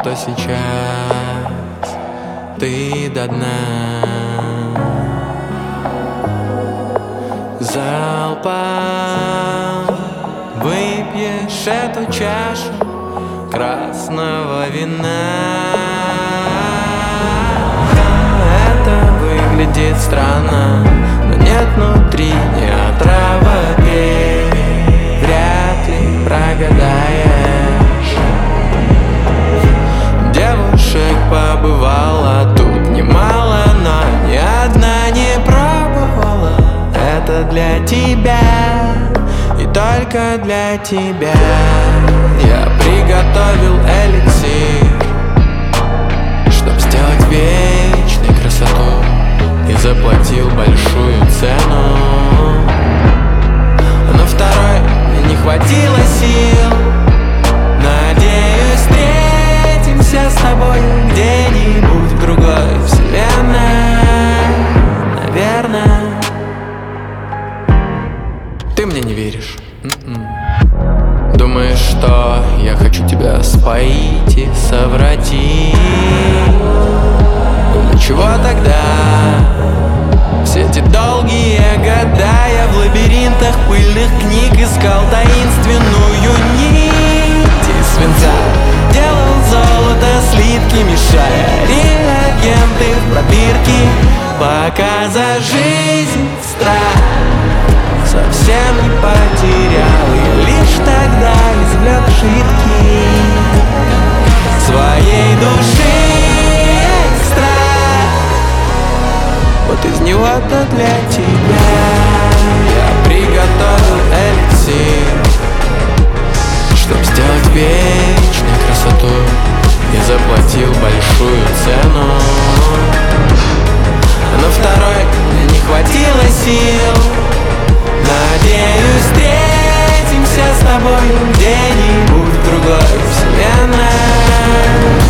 что сейчас ты до дна залпом выпьешь эту чашу красного вина. Это выглядит странно, но нет внутри ни отрава пей, вряд ли прогадаешь. Девушек побывало тут немало, но ни одна не пробовала. Это для тебя и только для тебя я приготовил эликсир, чтоб сделать вечной красоту, и заплатил большую цену. Но второй мне не хватило сил. Надеюсь, встретимся с тобой где-нибудь в другой вселенной. Наверное. Ты мне не веришь? Думаешь, что я хочу тебя споить и совратить? Для чего тогда все эти долгие года я в лабиринтах пыльных книг искал таинственную нить из свинца, делал золото слитки, мешая реагенты в пробирки, пока за жизнь страх совсем не потерял, и лишь тогда извлек жидкий своей души экстракт. Вот из него-то для тебя я приготовил эликсир, чтоб сделать вечной красоту, и заплатил большую цену. Но второй мне не хватило сил. Надеюсь, встретимся с тобой где-нибудь в другой вселенной.